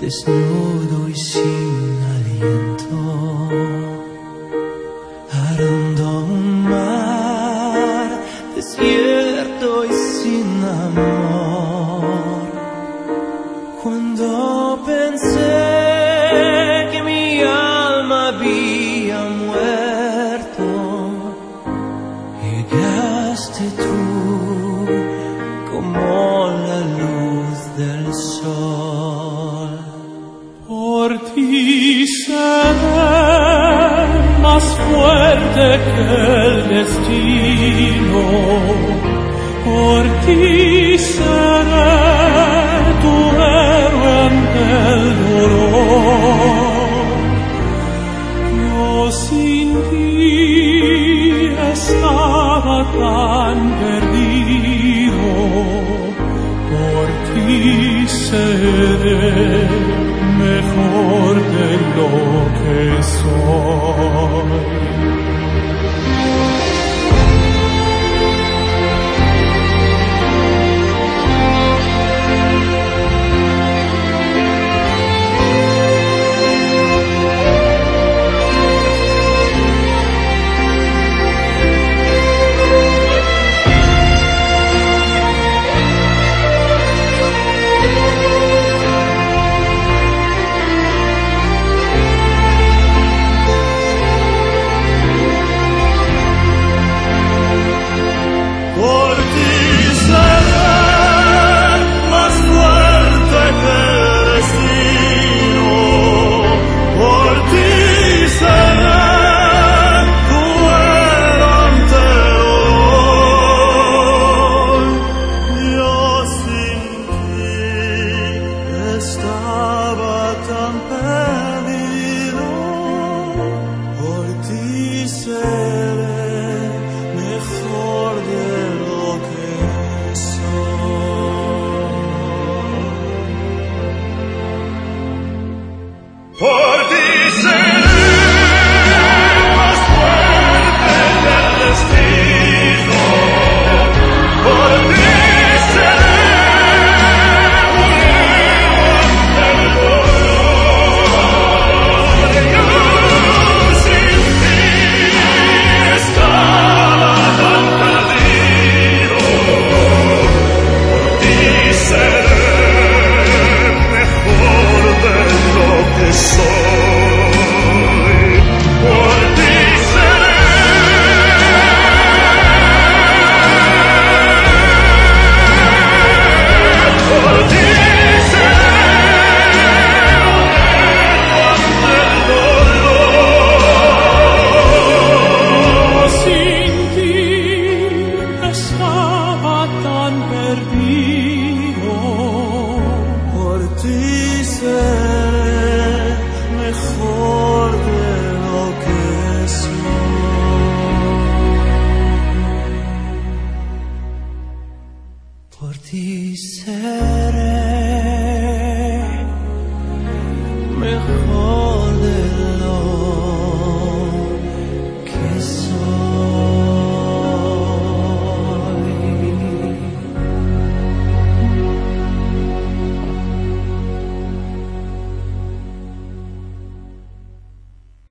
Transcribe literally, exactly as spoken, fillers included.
desnudo y sin aliento, arando un mar desierto y sin amor. Cuando pensé que mi alma había muerto, llegaste tú como la luz del sol. Por ti seré más fuerte que el destino, por ti seré tu héroe ante el dolor. Yo sin ti estaba tan perdido, por ti seré mejor de lo que soy.